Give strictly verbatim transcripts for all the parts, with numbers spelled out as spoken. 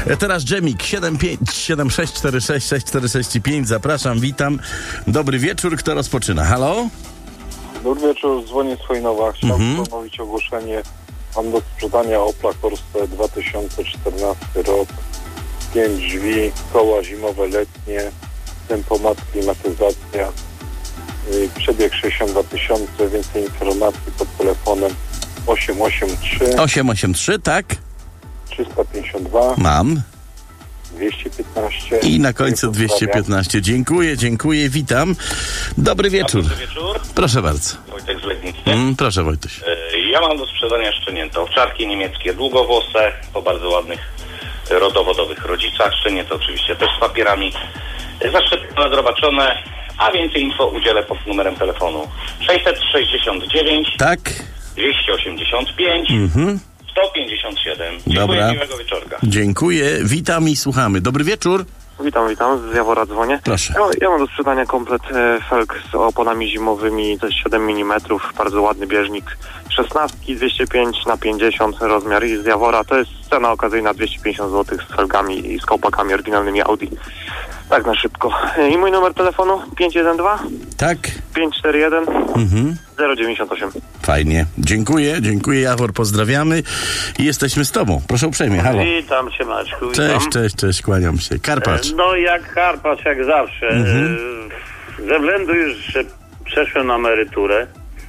Teraz Dżemik siedem pięć siedem sześć cztery sześć sześć cztery sześć pięć. Zapraszam, witam. Dobry wieczór, kto rozpoczyna? Halo? Dobry wieczór, dzwonię z Chojnowa. Chciałbym Mhm. ponowić ogłoszenie. Mam do sprzedania Opla Corsa dwa tysiące czternasty rok. Pięć drzwi, koła zimowe, letnie, tempomat, klimatyzacja. Yy, przebieg sześćdziesiąt dwa tysiące. Więcej informacji pod telefonem osiem osiem trzy osiem osiem trzy, tak? trzysta pięćdziesiąt dwa Mam. dwieście piętnaście. I na końcu dwieście piętnaście. Dziękuję, dziękuję, witam. Dobry wieczór. Dobry wieczór. Proszę bardzo. Wojtek z Legnicy. Mm, proszę, Wojtuś. E, Ja mam do sprzedania szczenięta. Owczarki niemieckie, długowłose, po bardzo ładnych e, rodowodowych rodzicach. Szczenięta oczywiście też z papierami. E, Zaszczepione, zrobaczone, a więcej info udzielę pod numerem telefonu sześćset sześćdziesiąt dziewięć Tak? dwieście osiemdziesiąt pięć Mhm. sto pięćdziesiąt siedem. Dziękuję, Dobra. miłego wieczorka. Dziękuję, witam i słuchamy. Dobry wieczór. Witam, witam, z Jawora dzwonię. Proszę. Ja, ja mam do sprzedania komplet e, felg z oponami zimowymi, to jest siedem milimetrów, bardzo ładny bieżnik. szesnastki, dwieście pięć na pięćdziesiąt rozmiar i z Jawora, to jest cena okazyjna dwieście pięćdziesiąt złotych z felgami i z kołpakami oryginalnymi Audi. Tak na szybko. E, I mój numer telefonu pięć jeden dwa Tak? pięć cztery jeden Mhm. zero dziewięćdziesiąt osiem. Fajnie. Dziękuję, dziękuję, Jawor, pozdrawiamy i jesteśmy z tobą. Proszę uprzejmie, halo. Witam cię, Maćku. Witam. Cześć, cześć, cześć, kłaniam się. Karpacz. No jak Karpacz, jak zawsze. Mhm. E, Ze względu już, że przeszłem na emeryturę,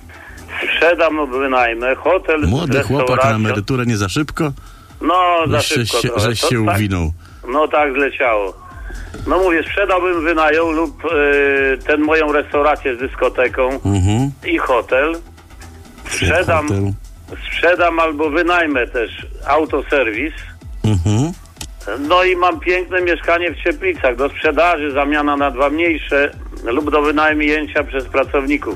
sprzedam lub wynajmę hotel, Młody chłopak na restaurację. emeryturę, nie za szybko? No, za Żeś szybko się, trochę. żeś To się tak, uwinął. no tak zleciało. No mówię, sprzedałbym, wynajął lub e, ten moją restaurację z dyskoteką Mhm. i hotel. Sprzedam, Hotel. sprzedam albo wynajmę też autoserwis. Mhm. No i mam piękne mieszkanie w Cieplicach do sprzedaży, zamiana na dwa mniejsze lub do wynajęcia przez pracowników.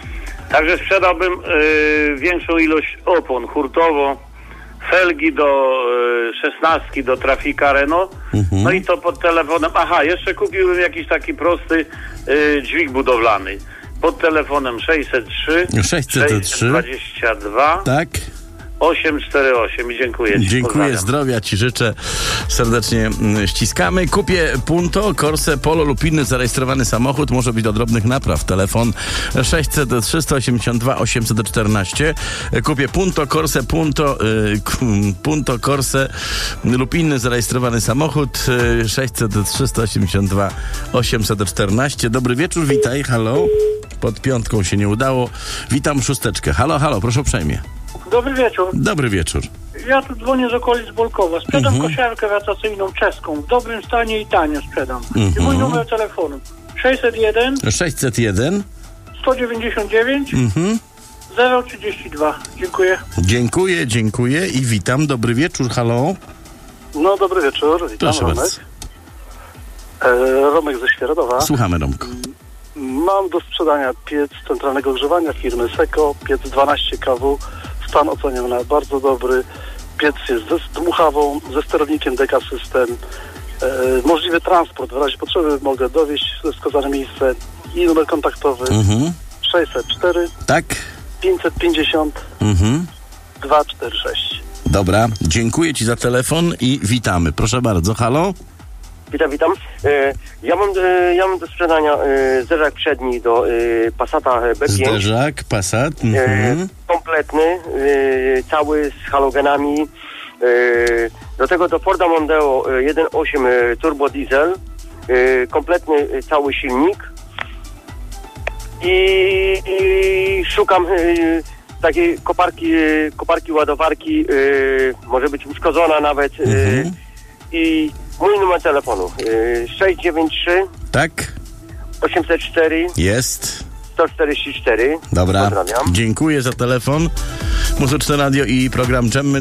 Także sprzedałbym y, większą ilość opon hurtowo, felgi do y, szesnastki do Trafika Renault, Mhm. no i to pod telefonem. Aha, jeszcze kupiłbym jakiś taki prosty y, dźwig budowlany pod telefonem sześćset trzy sześćset trzy. dwadzieścia dwa Tak? osiemset czterdzieści osiem i dziękuję ci. Dziękuję, Pozdrawiam. zdrowia ci życzę. Serdecznie mm, ściskamy. Kupię Punto, Corse, Polo lub inny zarejestrowany samochód. Może być do drobnych napraw. Telefon sześćset trzysta osiemdziesiąt dwa osiemset czternaście. Kupię Punto, Corse, Punto, y, k- Punto, Corse lub inny zarejestrowany samochód. Y, sześćset trzysta osiemdziesiąt dwa osiemset czternaście. Dobry wieczór, witaj, halo. Pod piątką się nie udało. Witam szósteczkę. Halo, halo, proszę uprzejmie. Dobry wieczór. Dobry wieczór. Ja tu dzwonię z okolic Bolkowa. Sprzedam Mhm. kosiarkę rotacyjną czeską. W dobrym stanie i tanio sprzedam. I Mhm. mój numer telefonu sześćset jeden sześćset jeden. sto dziewięćdziesiąt dziewięć Mhm. zero trzydzieści dwa. Dziękuję. Dziękuję, dziękuję i witam. Dobry wieczór, halo. No, dobry wieczór, witam, Proszę Romek. bardzo. E, Romek ze Świeradowa. Słuchamy, Romku. Mam do sprzedania piec centralnego grzewania firmy Seko, piec dwanaście kW, stan oceniam na bardzo dobry. Piec jest ze dmuchawą, ze sterownikiem Deka System. E, możliwy transport, w razie potrzeby mogę dowieźć we wskazane miejsce i numer kontaktowy Mhm. sześćset cztery Tak? pięćset pięćdziesiąt Mhm. dwieście czterdzieści sześć. Dobra, dziękuję ci za telefon i witamy. Proszę bardzo, halo. Witam, witam. E, ja, mam, e, ja mam do sprzedania e, zderzak przedni do e, Passata B pięć. Zderzak, Passat. E, Mhm. kompletny, e, cały z halogenami. E, do tego do Forda Mondeo e, jeden przecinek osiem e, turbo diesel. E, kompletny e, cały silnik. I, i szukam e, takiej koparki, e, koparki ładowarki. E, może być uszkodzona nawet. E, Mhm. I mój numer telefonu y, sześć dziewięć trzy Tak? osiemset cztery Jest. sto czterdzieści cztery. Dobra. Pozdrawiam. Dziękuję za telefon. Muzyczne Radio i program Dżemmy.